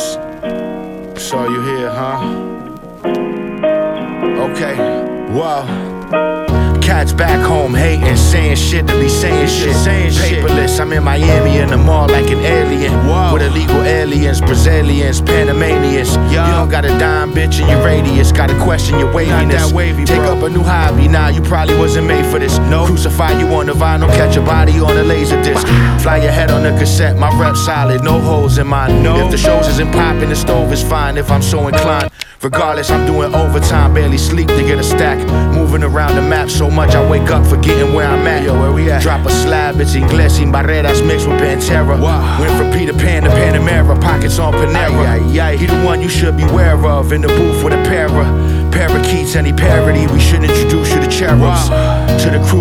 Paris. Saw you here, huh? Okay, whoa. Cats back home hating, saying shit to be saying shit. Paperless, I'm in Miami in the mall like an alien. Whoa. With illegal aliens, Brazilians, Panamanians. You don't got a dime, bitch, in your radius. Gotta question your waviness. Take up a new hobby, nah, you probably wasn't made for this. No. Crucify you on the vinyl, catch your body on a laser disc. Fly your head on the cassette, my rep solid, no holes in mine. No. If the shows isn't popping, the stove is fine if I'm so inclined. Regardless, I'm doing overtime, barely sleep to get a stack. Moving around the map so much, I wake up forgetting where I'm at. Yo, where we at? Drop a slab, it's Inglés sin barreras mixed with Pantera. Wow. Went from Peter Pan to Panamera, pockets on Panera. He the one you should beware of, in the booth with a pair of parakeets, any parody. We should introduce you to cherubs. Wow. To the crew.